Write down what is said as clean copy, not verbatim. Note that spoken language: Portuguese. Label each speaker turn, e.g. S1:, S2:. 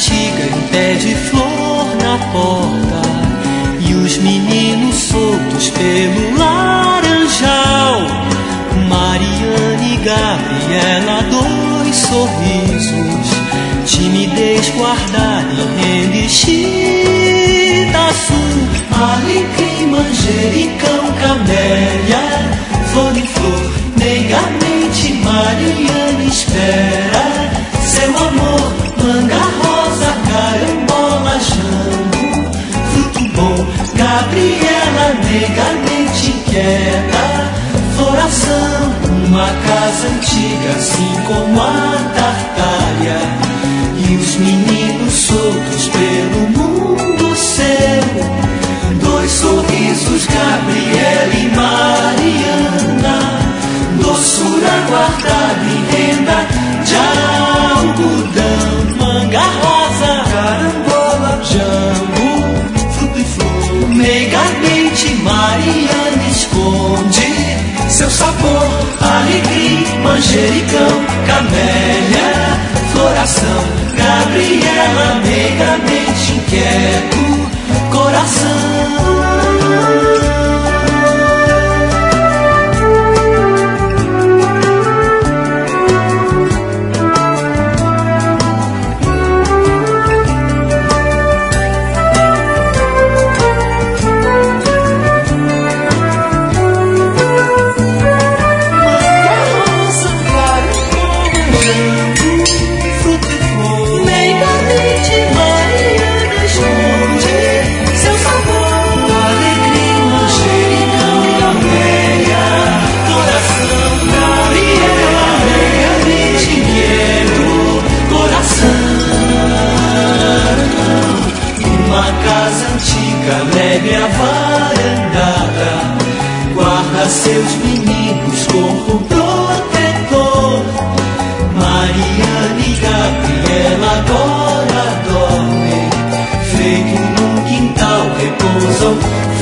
S1: antiga e um pé de flor na porta, e os meninos soltos pelo laranjal. Mariana e Gabriela, dois sorrisos, timidez guardada e renda enchida azul. Alecrim, manjericão, camélia, flor em flor, meigamente Mariana espera seu amor. Manga rosa, carambola, jambo, fruto bom. Gabriela, meigamente inquieta, floração, uma casa antiga, assim como a Tartária, e os meninos soltos pelo mundo seu. Dois sorrisos, Gabriela e Mariana, doçura guardada em renda de algodão. Manga rosa, carambola, jambo, fruto e flor, meigamente Mariana esconde seu sabor. Alecrim, manjericão, camélia, floração. Gabriela, meigamente inquieto coração. Alegre a varandada, guarda seus meninos como protetor. Mariana e Gabriela agora dormem, feito num quintal repousam